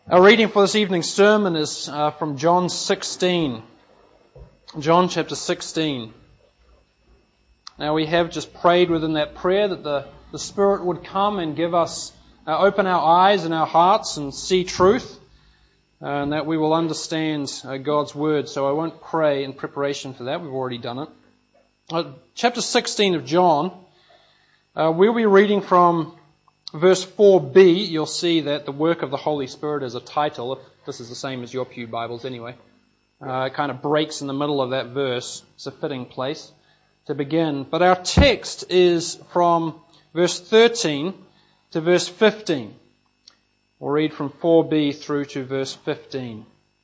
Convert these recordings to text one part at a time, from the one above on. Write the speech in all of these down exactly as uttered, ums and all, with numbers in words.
Our reading for this evening's sermon is uh, from John sixteen. John chapter sixteen. Now we have just prayed within that prayer that the, the Spirit would come and give us, uh, open our eyes and our hearts and see truth, uh, and that we will understand uh, God's Word. So I won't pray in preparation for that. We've already done it. Uh, chapter sixteen of John, uh, we'll be reading from verse four b. You'll see that the work of the Holy Spirit is a title. If this is the same as your pew Bibles anyway. Uh, it kind of breaks in the middle of that verse. It's a fitting place to begin. But our text is from verse thirteen to verse fifteen. We'll read from four b through to verse fifteen.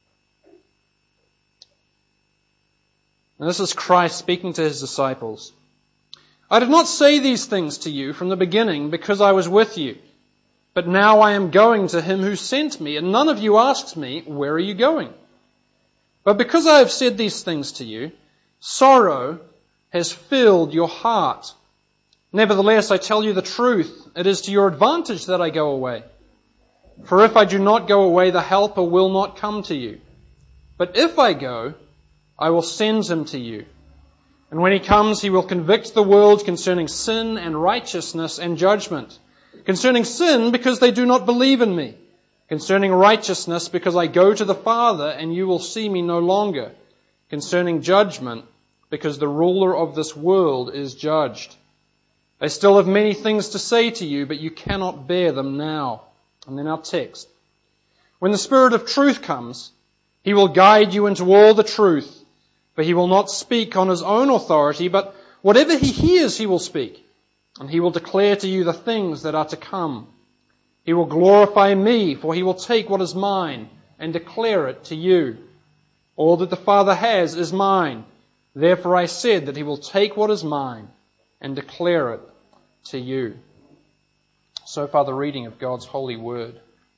And this is Christ speaking to His disciples. I did not say these things to you from the beginning because I was with you. But now I am going to Him who sent me, and none of you asks me, where are you going? But because I have said these things to you, sorrow has filled your heart. Nevertheless, I tell you the truth. It is to your advantage that I go away. For if I do not go away, the Helper will not come to you. But if I go, I will send Him to you. And when He comes, He will convict the world concerning sin and righteousness and judgment. Concerning sin, because they do not believe in me. Concerning righteousness, because I go to the Father and you will see me no longer. Concerning judgment, because the ruler of this world is judged. I still have many things to say to you, but you cannot bear them now. And then our text. When the Spirit of truth comes, He will guide you into all the truth. For He will not speak on His own authority, but whatever He hears He will speak, and He will declare to you the things that are to come. He will glorify me, for He will take what is mine and declare it to you. All that the Father has is mine. Therefore I said that He will take what is mine and declare it to you. So far the reading of God's holy word.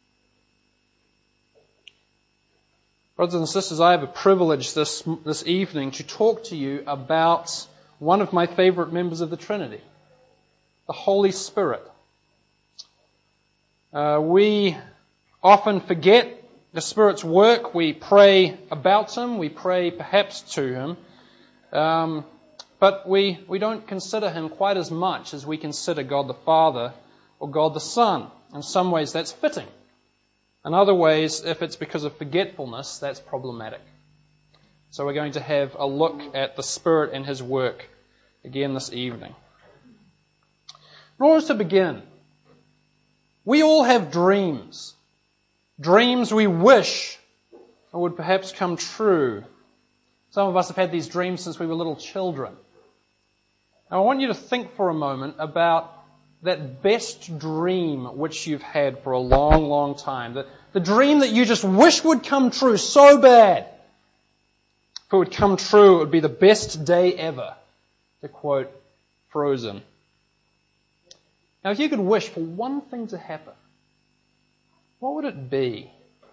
Brothers and sisters, I have a privilege this this evening to talk to you about one of my favorite members of the Trinity, the Holy Spirit. Uh, we often forget the Spirit's work. We pray about Him. We pray perhaps to Him. Um, but we, we don't consider Him quite as much as we consider God the Father or God the Son. In some ways that's fitting. In other ways, if it's because of forgetfulness, that's problematic. So we're going to have a look at the Spirit and His work again this evening. In order to begin, we all have dreams. Dreams we wish would perhaps come true. Some of us have had these dreams since we were little children. Now I want you to think for a moment about that best dream which you've had for a long, long time. The, the dream that you just wish would come true so bad. If it would come true, it would be the best day ever, to quote Frozen. Now, if you could wish for one thing to happen, what would it be?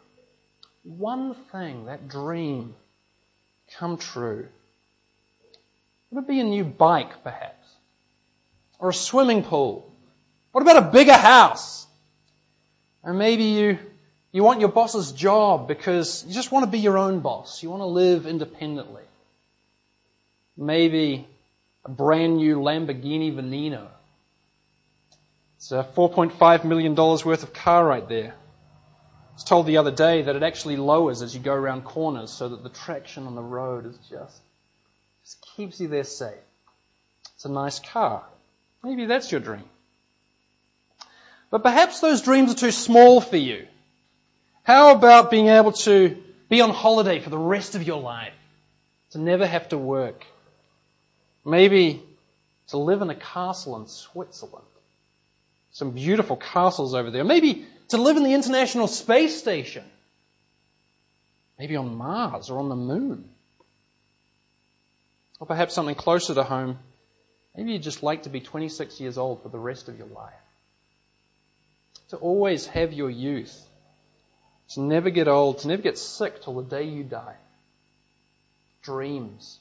One thing, that dream, come true. Would it be a new bike, perhaps? Or a swimming pool? What about a bigger house? Or maybe you, you want your boss's job because you just want to be your own boss. You want to live independently. Maybe a brand new Lamborghini Veneno. It's a four point five million dollars worth of car right there. I was told the other day that it actually lowers as you go around corners so that the traction on the road is just, just keeps you there safe. It's a nice car. Maybe that's your dream. But perhaps those dreams are too small for you. How about being able to be on holiday for the rest of your life? To never have to work. Maybe to live in a castle in Switzerland. Some beautiful castles over there. Maybe to live in the International Space Station. Maybe on Mars or on the moon. Or perhaps something closer to home. Maybe you'd just like to be twenty-six years old for the rest of your life. To always have your youth. To never get old. To never get sick till the day you die. Dreams.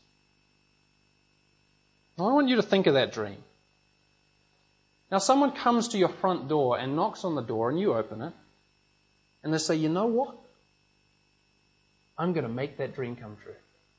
Now, I want you to think of that dream. Now someone comes to your front door and knocks on the door and you open it. And they say, you know what? I'm going to make that dream come true.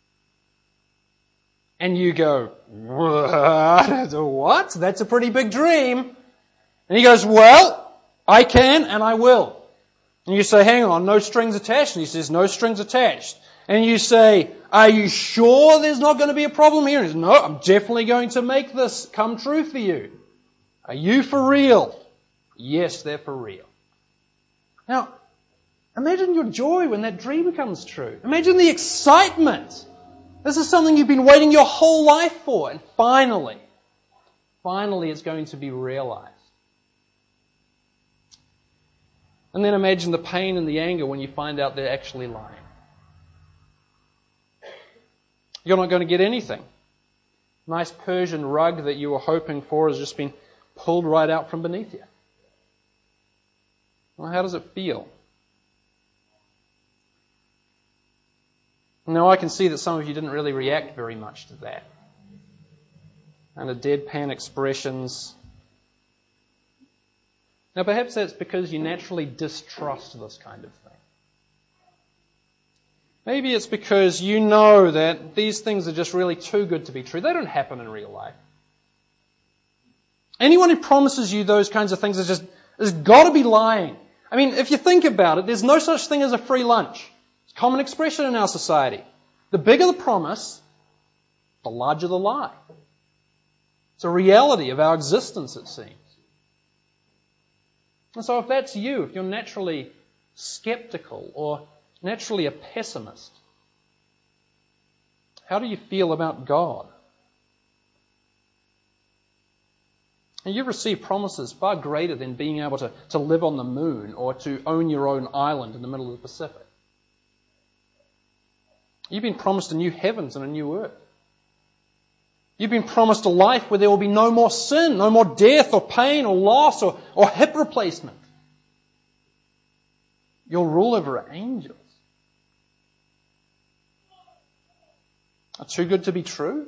And you go, what? What? That's a pretty big dream. And he goes, well, I can and I will. And you say, hang on, no strings attached. And he says, no strings attached. And you say, are you sure there's not going to be a problem here? And he says, no, I'm definitely going to make this come true for you. Are you for real? Yes, they're for real. Now, imagine your joy when that dream comes true. Imagine the excitement. This is something you've been waiting your whole life for. And finally, finally it's going to be realized. And then imagine the pain and the anger when you find out they're actually lying. You're not going to get anything. Nice Persian rug that you were hoping for has just been pulled right out from beneath you. Well, how does it feel? Now, I can see that some of you didn't really react very much to that. And the deadpan expressions. Now, perhaps that's because you naturally distrust this kind of thing. Maybe it's because you know that these things are just really too good to be true. They don't happen in real life. Anyone who promises you those kinds of things is just has got to be lying. I mean, if you think about it, there's no such thing as a free lunch. It's a common expression in our society. The bigger the promise, the larger the lie. It's a reality of our existence, it seems. And so if that's you, if you're naturally skeptical or naturally a pessimist, how do you feel about God? And you've received promises far greater than being able to, to live on the moon or to own your own island in the middle of the Pacific. You've been promised a new heavens and a new earth. You've been promised a life where there will be no more sin, no more death or pain or loss or, or hip replacement. You'll rule over angels. Are too good to be true?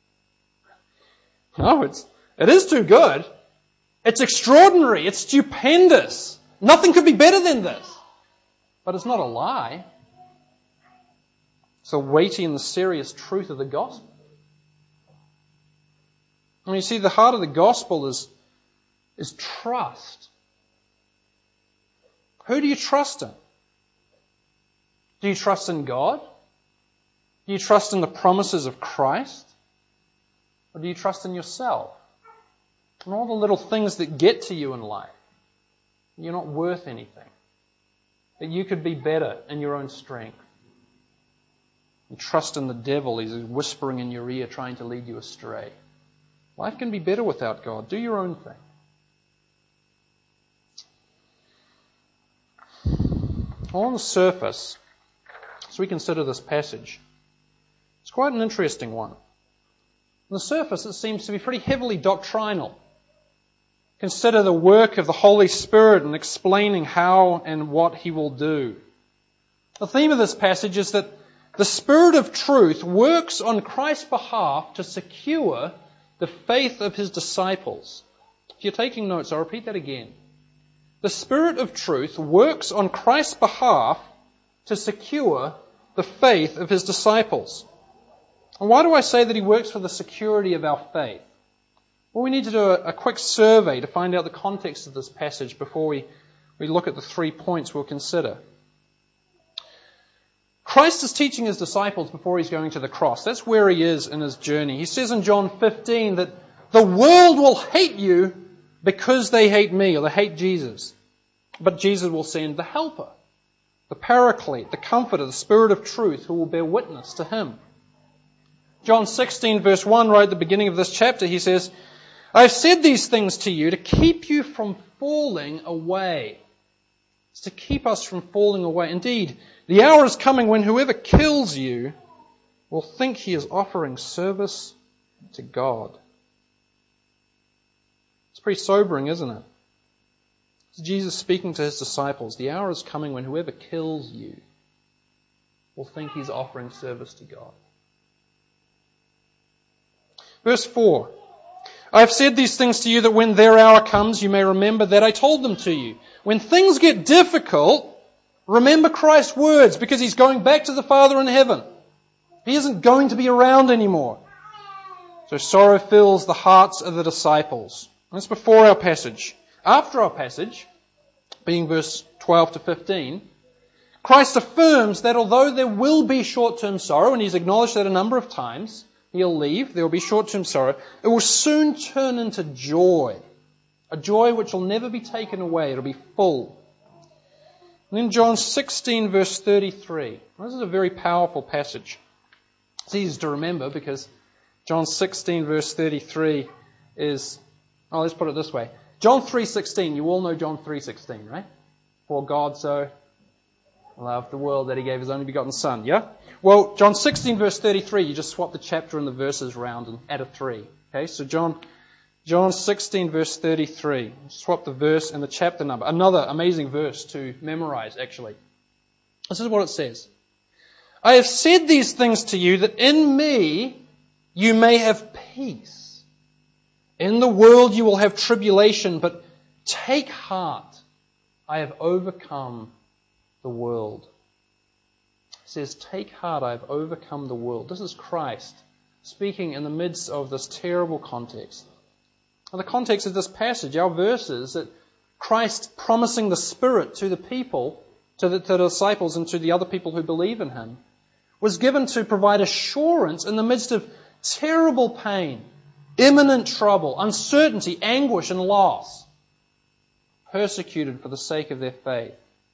No, it's It is too good. It's extraordinary. It's stupendous. Nothing could be better than this. But it's not a lie. It's the weighty and the serious truth of the gospel. And you see, the heart of the gospel is, is trust. Who do you trust in? Do you trust in God? Do you trust in the promises of Christ? Or do you trust in yourself? And all the little things that get to you in life. You're not worth anything. That you could be better in your own strength. You trust in the devil. He's whispering in your ear trying to lead you astray. Life can be better without God. Do your own thing. Well, on the surface, as we consider this passage, it's quite an interesting one. On the surface, it seems to be pretty heavily doctrinal. Consider the work of the Holy Spirit in explaining how and what He will do. The theme of this passage is that the Spirit of truth works on Christ's behalf to secure the faith of His disciples. If you're taking notes, I'll repeat that again. The Spirit of truth works on Christ's behalf to secure the faith of His disciples. And why do I say that He works for the security of our faith? Well, we need to do a, a quick survey to find out the context of this passage before we, we look at the three points we'll consider. Christ is teaching His disciples before He's going to the cross. That's where He is in His journey. He says in John fifteen that the world will hate you because they hate me, or they hate Jesus. But Jesus will send the Helper, the Paraclete, the Comforter, the Spirit of truth, who will bear witness to Him. John sixteen verse one, right at the beginning of this chapter, He says, I have said these things to you to keep you from falling away. It's to keep us from falling away. Indeed, the hour is coming when whoever kills you will think he is offering service to God. It's pretty sobering, isn't it? It's Jesus speaking to His disciples. The hour is coming when whoever kills you will think he's offering service to God. Verse four. I have said these things to you that when their hour comes, you may remember that I told them to you. When things get difficult, Remember Christ's words, because He's going back to the Father in heaven. He isn't going to be around anymore. So sorrow fills the hearts of the disciples. That's before our passage. After our passage, being verse twelve to fifteen, Christ affirms that although there will be short-term sorrow, and He's acknowledged that a number of times, He'll leave, there will be short-term sorrow, it will soon turn into joy. A joy which will never be taken away. It'll be full. And then John sixteen verse thirty-three. This is a very powerful passage. It's easy to remember because John sixteen verse thirty-three is, oh, let's put it this way. John three sixteen, you all know John three sixteen, right? For God so loved the world that He gave His only begotten Son, yeah? Well, John sixteen verse thirty-three, you just swap the chapter and the verses around and add a three. Okay, so John John sixteen verse thirty-three. Swap the verse and the chapter number. Another amazing verse to memorize, actually. This is what it says. I have said these things to you that in me you may have peace. In the world you will have tribulation, but take heart. I have overcome the world. It says, take heart, I have overcome the world. This is Christ speaking in the midst of this terrible context. Now, the context of this passage, our verse is that Christ promising the Spirit to the people, to the, to the disciples and to the other people who believe in Him, was given to provide assurance in the midst of terrible pain, imminent trouble, uncertainty, anguish and loss, persecuted for the sake of their faith.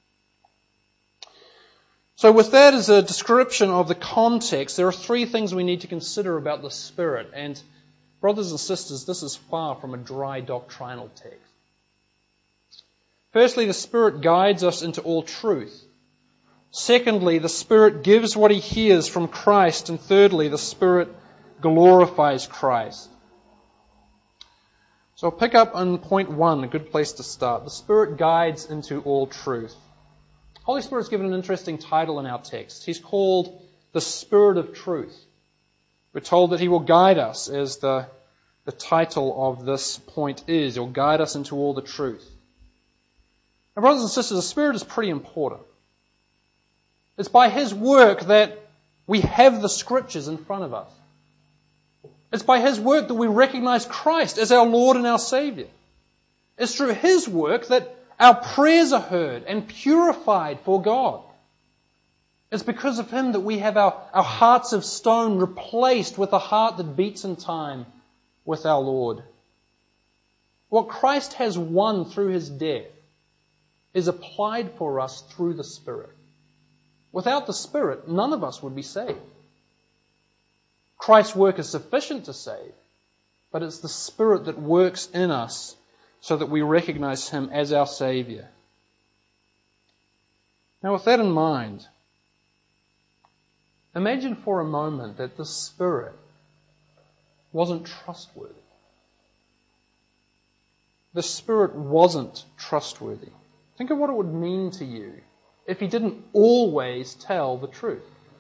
So with that as a description of the context, there are three things we need to consider about the Spirit. And brothers and sisters, this is far from a dry doctrinal text. Firstly, the Spirit guides us into all truth. Secondly, the Spirit gives what He hears from Christ. And thirdly, the Spirit glorifies Christ. So I'll pick up on point one, a good place to start. The Spirit guides into all truth. Holy Spirit is given an interesting title in our text. He's called the Spirit of Truth. We're told that He will guide us, as the, the title of this point is. He'll guide us into all the truth. Now, brothers and sisters, the Spirit is pretty important. It's by His work that we have the Scriptures in front of us. It's by His work that we recognize Christ as our Lord and our Savior. It's through His work that our prayers are heard and purified for God. It's because of Him that we have our, our hearts of stone replaced with a heart that beats in time with our Lord. What Christ has won through His death is applied for us through the Spirit. Without the Spirit, none of us would be saved. Christ's work is sufficient to save, but it's the Spirit that works in us so that we recognize Him as our Savior. Now, with that in mind, imagine for a moment that the Spirit wasn't trustworthy. The Spirit wasn't trustworthy. Think of what it would mean to you if He didn't always tell the truth.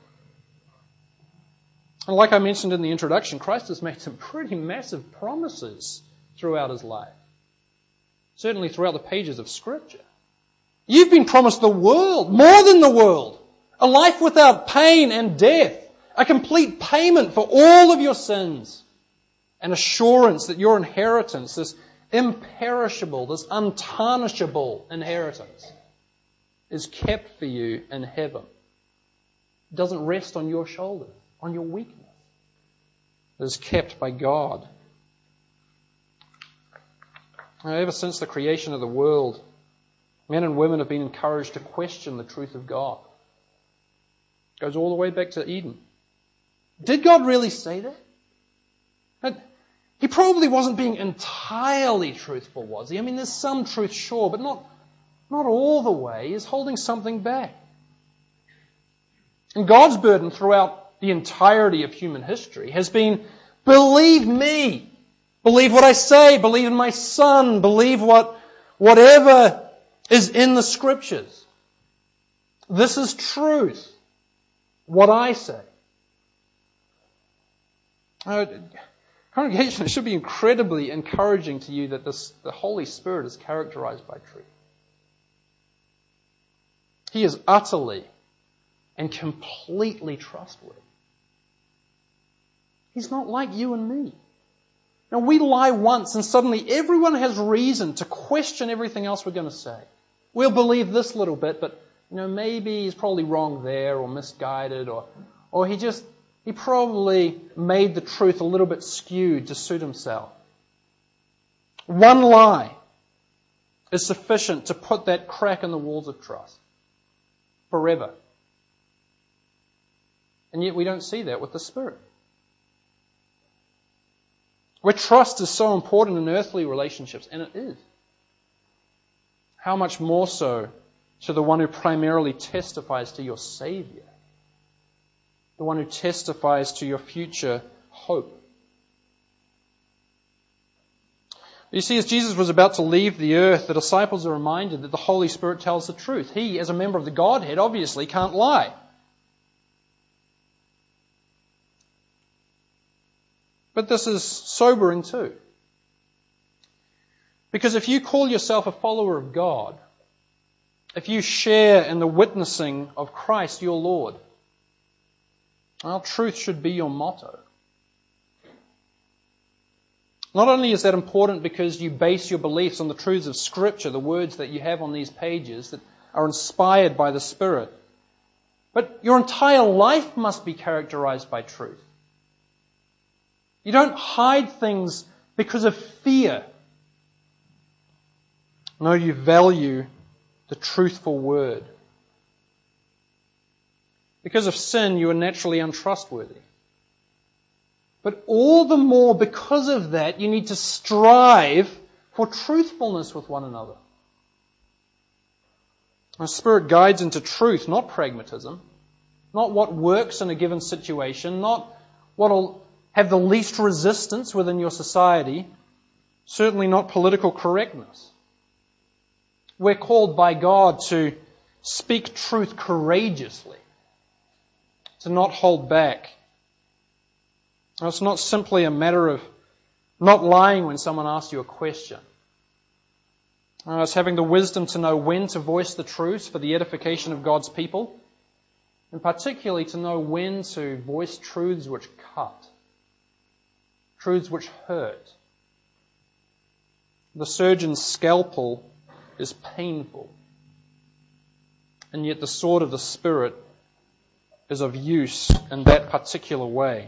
And like I mentioned in the introduction, Christ has made some pretty massive promises throughout His life. Certainly throughout the pages of Scripture. You've been promised the world, more than the world. A life without pain and death. A complete payment for all of your sins. An assurance that your inheritance, this imperishable, this untarnishable inheritance, is kept for you in heaven. It doesn't rest on your shoulders, on your weakness. It is kept by God. Now, ever since the creation of the world, men and women have been encouraged to question the truth of God. It goes all the way back to Eden. Did God really say that? And He probably wasn't being entirely truthful, was He? I mean, there's some truth, sure, but not, not all the way. He's holding something back. And God's burden throughout the entirety of human history has been, believe me. Believe what I say. Believe in my Son. Believe what, whatever is in the Scriptures. This is truth. What I say. Uh, congregation, it should be incredibly encouraging to you that this, the Holy Spirit is characterized by truth. He is utterly and completely trustworthy. He's not like you and me. Now, we lie once and suddenly everyone has reason to question everything else we're going to say. We'll believe this little bit, but you know, maybe he's probably wrong there or misguided, or or he just, he probably made the truth a little bit skewed to suit himself. One lie is sufficient to put that crack in the walls of trust forever. And yet we don't see that with the Spirit. Where trust is so important in earthly relationships, and it is, how much more so to the one who primarily testifies to your Savior, the one who testifies to your future hope. You see, as Jesus was about to leave the earth, the disciples are reminded that the Holy Spirit tells the truth. He, as a member of the Godhead, obviously can't lie. But this is sobering too. Because if you call yourself a follower of God, if you share in the witnessing of Christ your Lord, well, truth should be your motto. Not only is that important because you base your beliefs on the truths of Scripture, the words that you have on these pages that are inspired by the Spirit, but your entire life must be characterized by truth. You don't hide things because of fear. No, you value the truthful word. Because of sin, you are naturally untrustworthy. But all the more because of that, you need to strive for truthfulness with one another. The Spirit guides into truth, not pragmatism, not what works in a given situation, not what will have the least resistance within your society, certainly not political correctness. We're called by God to speak truth courageously, to not hold back. It's not simply a matter of not lying when someone asks you a question. It's having the wisdom to know when to voice the truth for the edification of God's people, and particularly to know when to voice truths which cut, truths which hurt. The surgeon's scalpel is painful, and yet the sword of the Spirit is of use in that particular way.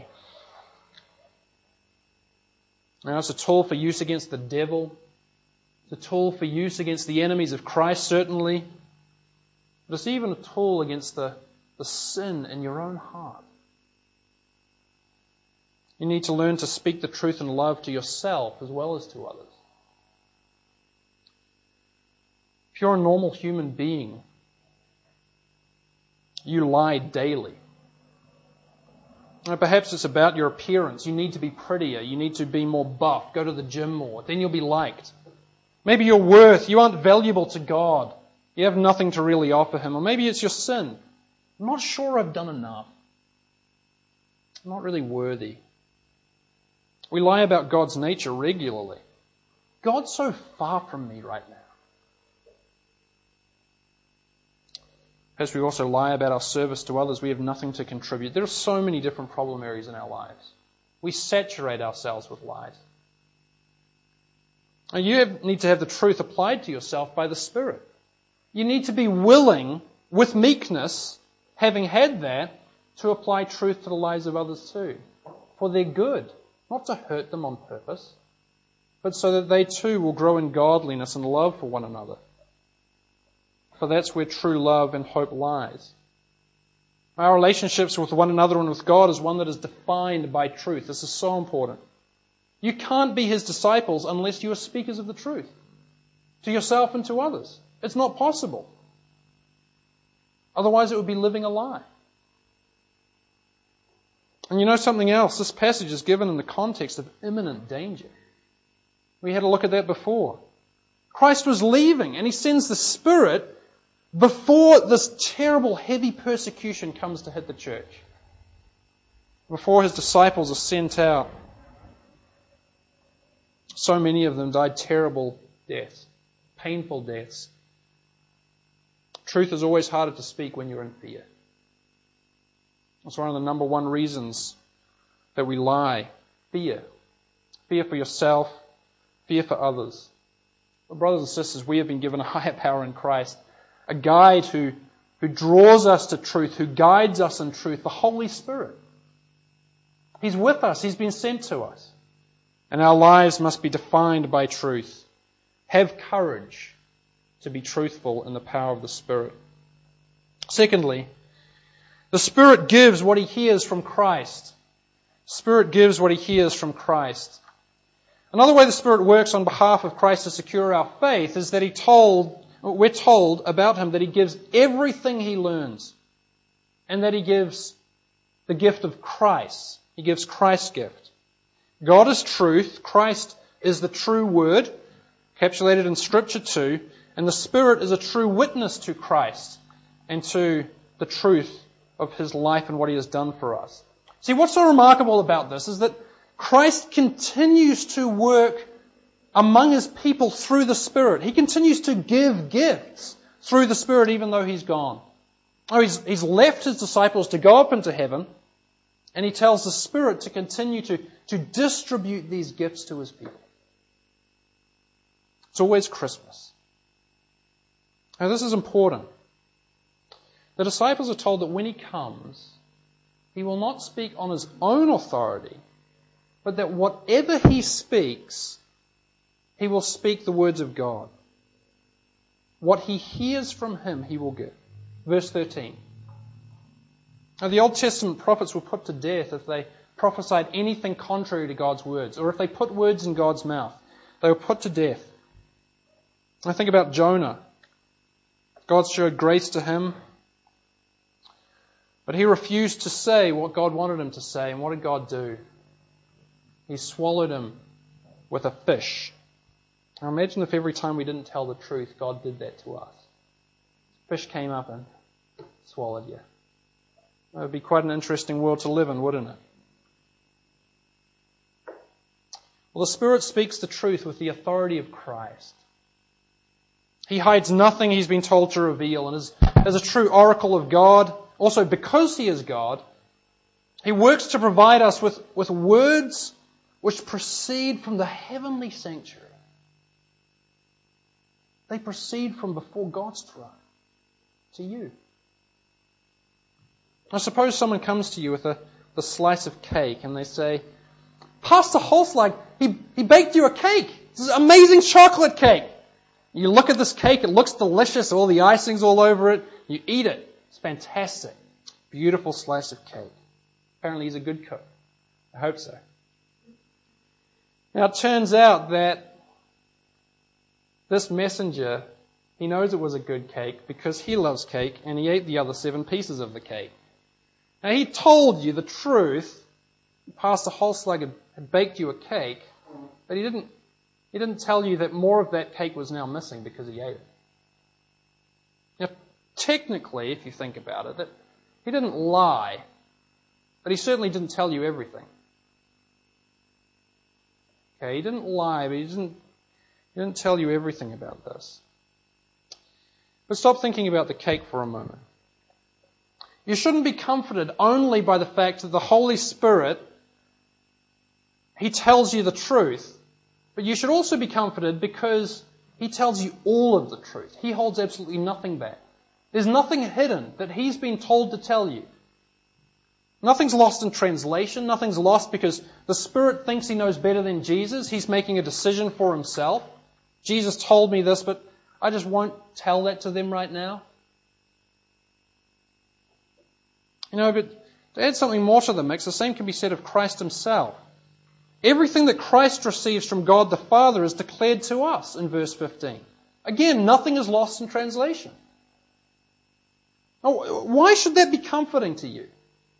Now, it's a tool for use against the devil. It's a tool for use against the enemies of Christ, certainly. But it's even a tool against the, the sin in your own heart. You need to learn to speak the truth in love to yourself as well as to others. If you're a normal human being, you lie daily. Perhaps it's about your appearance. You need to be prettier. You need to be more buff. Go to the gym more. Then you'll be liked. Maybe your worth. You aren't valuable to God. You have nothing to really offer Him. Or maybe it's your sin. I'm not sure I've done enough. I'm not really worthy. We lie about God's nature regularly. God's so far from me right now. As we also lie about our service to others, we have nothing to contribute. There are so many different problem areas in our lives. We saturate ourselves with lies. And you have, need to have the truth applied to yourself by the Spirit. You need to be willing, with meekness, having had that, to apply truth to the lives of others too. For their good, not to hurt them on purpose, but so that they too will grow in godliness and love for one another. For that's where true love and hope lies. Our relationships with one another and with God is one that is defined by truth. This is so important. You can't be His disciples unless you are speakers of the truth, to yourself and to others. It's not possible. Otherwise it would be living a lie. And you know something else? This passage is given in the context of imminent danger. We had a look at that before. Christ was leaving and He sends the Spirit before this terrible, heavy persecution comes to hit the church. Before His disciples are sent out. So many of them died terrible deaths, painful deaths. Truth is always harder to speak when you're in fear. That's one of the number one reasons that we lie. Fear. Fear for yourself, fear for others. But brothers and sisters, we have been given a higher power in Christ, a guide who, who draws us to truth, who guides us in truth, the Holy Spirit. He's with us. He's been sent to us. And our lives must be defined by truth. Have courage to be truthful in the power of the Spirit. Secondly, the Spirit gives what He hears from Christ. The Spirit gives what He hears from Christ. Another way the Spirit works on behalf of Christ to secure our faith is that He told, we're told about Him that He gives everything He learns, and that He gives the gift of Christ. He gives Christ's gift. God is truth. Christ is the true word, encapsulated in Scripture too, and the Spirit is a true witness to Christ and to the truth of His life and what He has done for us. See, what's so remarkable about this is that Christ continues to work among His people through the Spirit. He continues to give gifts through the Spirit even though He's gone. Oh, he's, he's left His disciples to go up into heaven, and He tells the Spirit to continue to, to distribute these gifts to His people. It's always Christmas. Now this is important. The disciples are told that when He comes, He will not speak on His own authority, but that whatever He speaks, He will speak the words of God. What He hears from Him, He will give. Verse thirteen. Now, the Old Testament prophets were put to death if they prophesied anything contrary to God's words, or if they put words in God's mouth. They were put to death. I think about Jonah. God showed grace to him, but he refused to say what God wanted him to say. And what did God do? He swallowed him with a fish. Now imagine if every time we didn't tell the truth, God did that to us. Fish came up and swallowed you. It would be quite an interesting world to live in, wouldn't it? Well, the Spirit speaks the truth with the authority of Christ. He hides nothing He's been told to reveal, and as, as a true oracle of God, also because He is God, He works to provide us with, with words which proceed from the heavenly sanctuary. They proceed from before God's throne to you. I suppose someone comes to you with a, a slice of cake and they say, Pastor Holslag, he, he baked you a cake. This is amazing chocolate cake. You look at this cake, it looks delicious, all the icing's all over it. You eat it. It's fantastic. Beautiful slice of cake. Apparently he's a good cook. I hope so. Now it turns out that this messenger, he knows it was a good cake because he loves cake and he ate the other seven pieces of the cake. Now he told you the truth. Pastor Holslag had, had baked you a cake, but he didn't He didn't tell you that more of that cake was now missing because he ate it. Now, technically, if you think about it, that he didn't lie, but he certainly didn't tell you everything. Okay, he didn't lie, but he didn't, he didn't tell you everything about this. But stop thinking about the cake for a moment. You shouldn't be comforted only by the fact that the Holy Spirit, He tells you the truth. But you should also be comforted because He tells you all of the truth. He holds absolutely nothing back. There's nothing hidden that He's been told to tell you. Nothing's lost in translation. Nothing's lost because the Spirit thinks He knows better than Jesus. He's making a decision for Himself. Jesus told me this, but I just won't tell that to them right now. You know, but to add something more to the mix, the same can be said of Christ Himself. Everything that Christ receives from God the Father is declared to us in verse fifteen. Again, nothing is lost in translation. Now, why should that be comforting to you?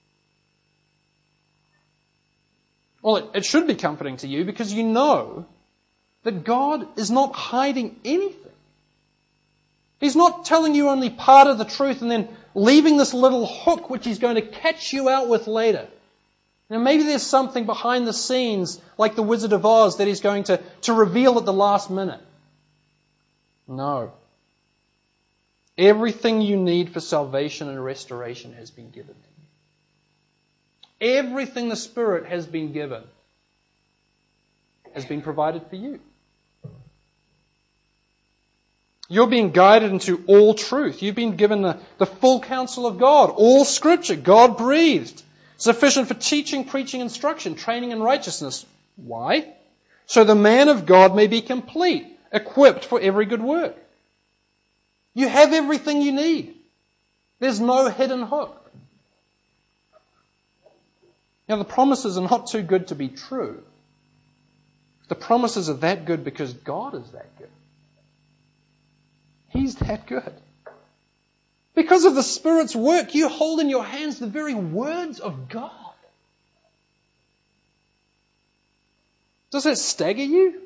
Well, it, it should be comforting to you because you know that God is not hiding anything. He's not telling you only part of the truth and then leaving this little hook which He's going to catch you out with later. Now maybe there's something behind the scenes, like the Wizard of Oz, that He's going to, to reveal at the last minute. No. Everything you need for salvation and restoration has been given to you. Everything the Spirit has been given has been provided for you. You're being guided into all truth. You've been given the, the full counsel of God, all Scripture, God breathed, sufficient for teaching, preaching, instruction, training in righteousness. Why? So the man of God may be complete, equipped for every good work. You have everything you need. There's no hidden hook. Now the promises are not too good to be true. The promises are that good because God is that good. He's that good. Because of the Spirit's work, you hold in your hands the very words of God. Does that stagger you?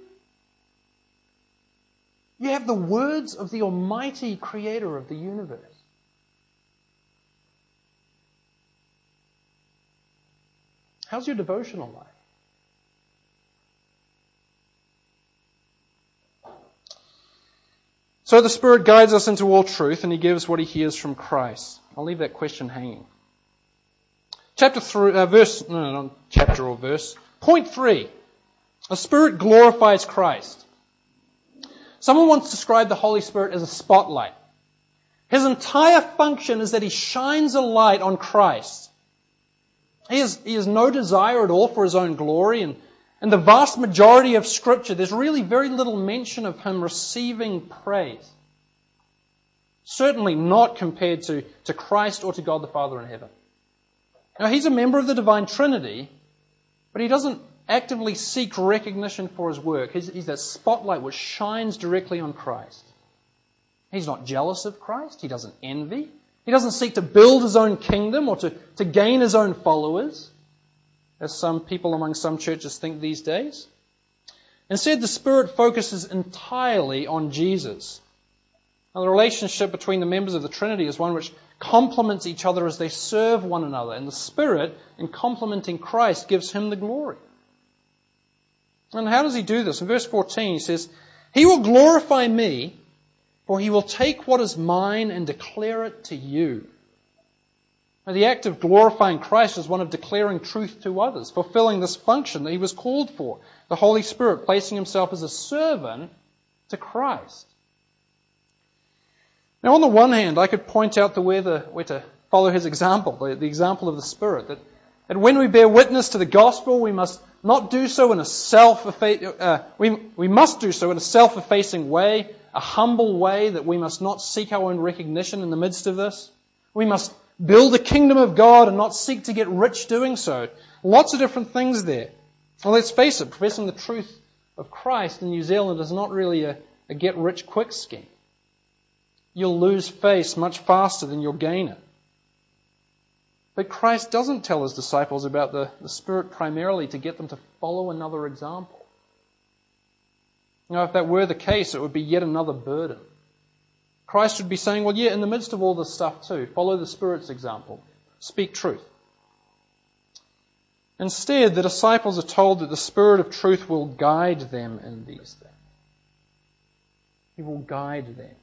You have the words of the Almighty Creator of the universe. How's your devotional life? So the Spirit guides us into all truth, and He gives what He hears from Christ. I'll leave that question hanging. Chapter three, uh, verse, no, no, not chapter or verse. Point three. The Spirit glorifies Christ. Someone once described the Holy Spirit as a spotlight. His entire function is that He shines a light on Christ. He has, he has no desire at all for His own glory, and in the vast majority of Scripture, there's really very little mention of Him receiving praise. Certainly not compared to, to Christ or to God the Father in heaven. Now, He's a member of the Divine Trinity, but He doesn't actively seek recognition for His work. He's, he's that spotlight which shines directly on Christ. He's not jealous of Christ. He doesn't envy. He doesn't seek to build His own kingdom or to, to gain His own followers, as some people among some churches think these days. Instead, the Spirit focuses entirely on Jesus. Now, the relationship between the members of the Trinity is one which complements each other as they serve one another, and the Spirit, in complementing Christ, gives Him the glory. And how does He do this? In verse fourteen, He says, He will glorify me, for He will take what is mine and declare it to you. Now, the act of glorifying Christ is one of declaring truth to others, fulfilling this function that He was called for. The Holy Spirit placing Himself as a servant to Christ. Now, on the one hand, I could point out the way, the, where to follow His example, the, the example of the Spirit, that, that when we bear witness to the gospel, we must not do so in a self uh, we, we must do so in a self-effacing way, a humble way, that we must not seek our own recognition in the midst of this. We must build the kingdom of God and not seek to get rich doing so. Lots of different things there. Well, let's face it, professing the truth of Christ in New Zealand is not really a, a get-rich-quick scheme. You'll lose face much faster than you'll gain it. But Christ doesn't tell His disciples about the, the Spirit primarily to get them to follow another example. Now, if that were the case, it would be yet another burden. Christ would be saying, well, yeah, in the midst of all this stuff too, follow the Spirit's example. Speak truth. Instead, the disciples are told that the Spirit of truth will guide them in these things. He will guide them.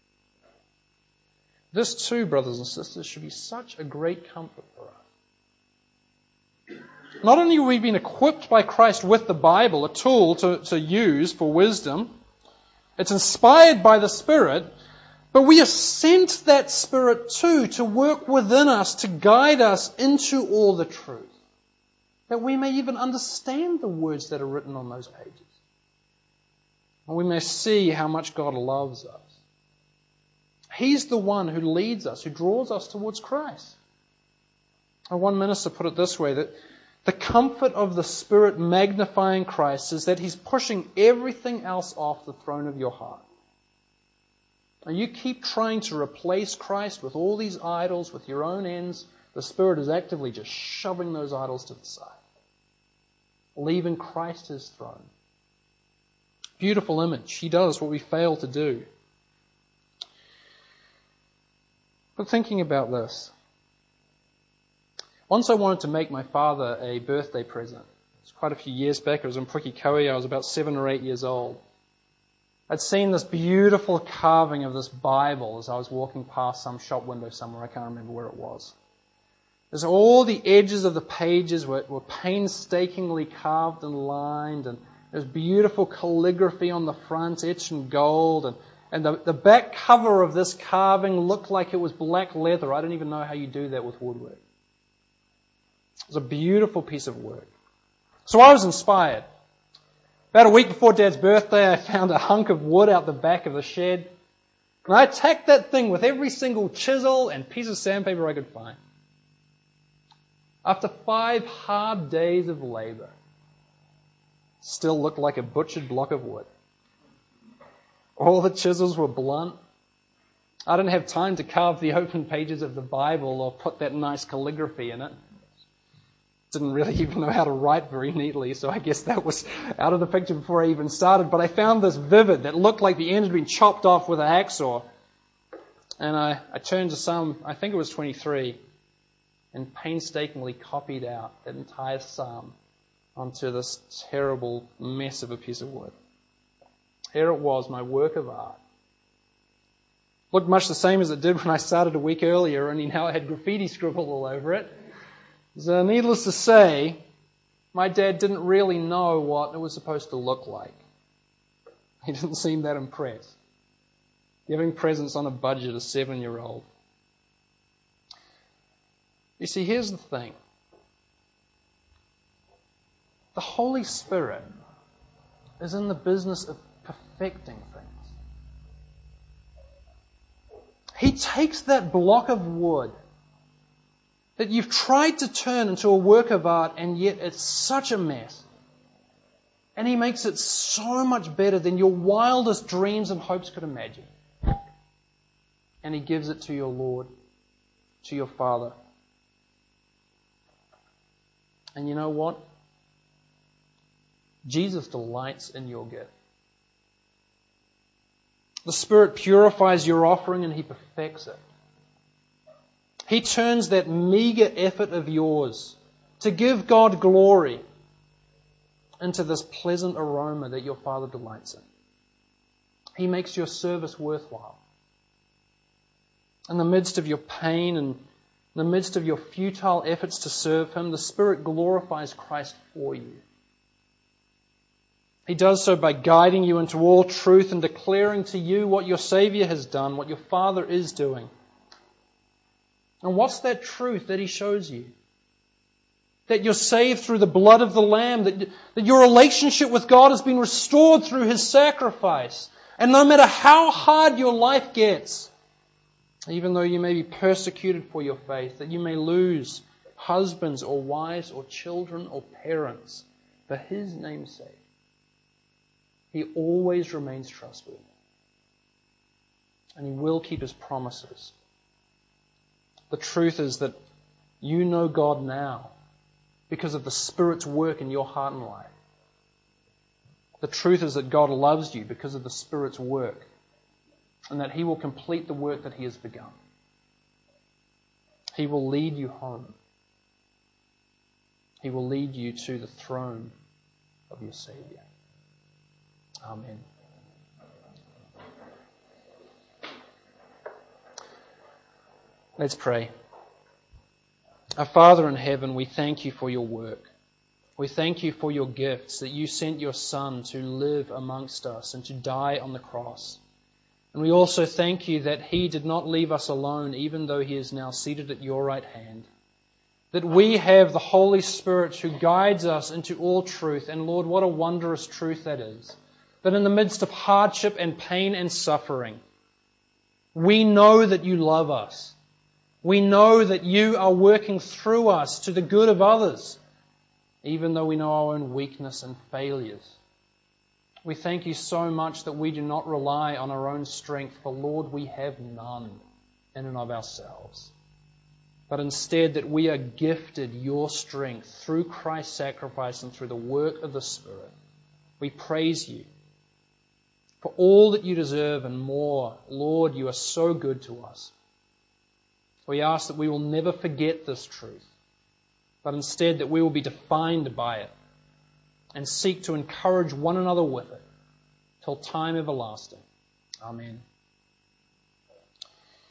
This too, brothers and sisters, should be such a great comfort for us. Not only have we been equipped by Christ with the Bible, a tool to, to use for wisdom, it's inspired by the Spirit, but we are sent that Spirit too to work within us, to guide us into all the truth, that we may even understand the words that are written on those pages. And we may see how much God loves us. He's the one who leads us, who draws us towards Christ. And one minister put it this way, that the comfort of the Spirit magnifying Christ is that He's pushing everything else off the throne of your heart. And you keep trying to replace Christ with all these idols, with your own ends, the Spirit is actively just shoving those idols to the side, leaving Christ His throne. Beautiful image. He does what we fail to do. But thinking about this, once I wanted to make my father a birthday present. It was quite a few years back. It was in Pukekohe. I was about seven or eight years old. I'd seen this beautiful carving of this Bible as I was walking past some shop window somewhere. I can't remember where it was. As all the edges of the pages were, were painstakingly carved and lined, and there's beautiful calligraphy on the front, etched in gold, and, and the, the back cover of this carving looked like it was black leather. I don't even know how you do that with woodwork. It was a beautiful piece of work. So I was inspired. About a week before Dad's birthday, I found a hunk of wood out the back of the shed, and I attacked that thing with every single chisel and piece of sandpaper I could find. After five hard days of labor, still looked like a butchered block of wood. All the chisels were blunt. I didn't have time to carve the open pages of the Bible or put that nice calligraphy in it. Didn't really even know how to write very neatly, so I guess that was out of the picture before I even started. But I found this vivid that looked like the end had been chopped off with a hacksaw. And I, I turned to Psalm, I think it was twenty-three, and painstakingly copied out that entire psalm onto this terrible mess of a piece of wood. Here it was, my work of art. Looked much the same as it did when I started a week earlier, only now it had graffiti scribbled all over it. So needless to say, my dad didn't really know what it was supposed to look like. He didn't seem that impressed. Giving presents on a budget, a seven-year-old. You see, here's the thing. The Holy Spirit is in the business of perfecting things. He takes that block of wood that you've tried to turn into a work of art, and yet it's such a mess. And He makes it so much better than your wildest dreams and hopes could imagine. And He gives it to your Lord, to your Father. And you know what? Jesus delights in your gift. The Spirit purifies your offering and He perfects it. He turns that meager effort of yours to give God glory into this pleasant aroma that your Father delights in. He makes your service worthwhile. In the midst of your pain and in the midst of your futile efforts to serve Him, the Spirit glorifies Christ for you. He does so by guiding you into all truth and declaring to you what your Savior has done, what your Father is doing. And what's that truth that He shows you? That you're saved through the blood of the Lamb, that, that your relationship with God has been restored through His sacrifice. And no matter how hard your life gets, even though you may be persecuted for your faith, that you may lose husbands or wives or children or parents, for His name's sake, He always remains trustworthy. And He will keep His promises. The truth is that you know God now because of the Spirit's work in your heart and life. The truth is that God loves you because of the Spirit's work, and that He will complete the work that He has begun. He will lead you home. He will lead you to the throne of your Savior. Amen. Let's pray. Our Father in heaven, we thank You for Your work. We thank You for Your gifts, that You sent Your Son to live amongst us and to die on the cross. And we also thank You that He did not leave us alone, even though He is now seated at Your right hand. That we have the Holy Spirit who guides us into all truth. And Lord, what a wondrous truth that is. That in the midst of hardship and pain and suffering, we know that You love us. We know that You are working through us to the good of others, even though we know our own weakness and failures. We thank You so much that we do not rely on our own strength, for Lord, we have none in and of ourselves. But instead that we are gifted Your strength through Christ's sacrifice and through the work of the Spirit. We praise You for all that You deserve and more. Lord, You are so good to us. We ask that we will never forget this truth, but instead that we will be defined by it and seek to encourage one another with it till time everlasting. Amen.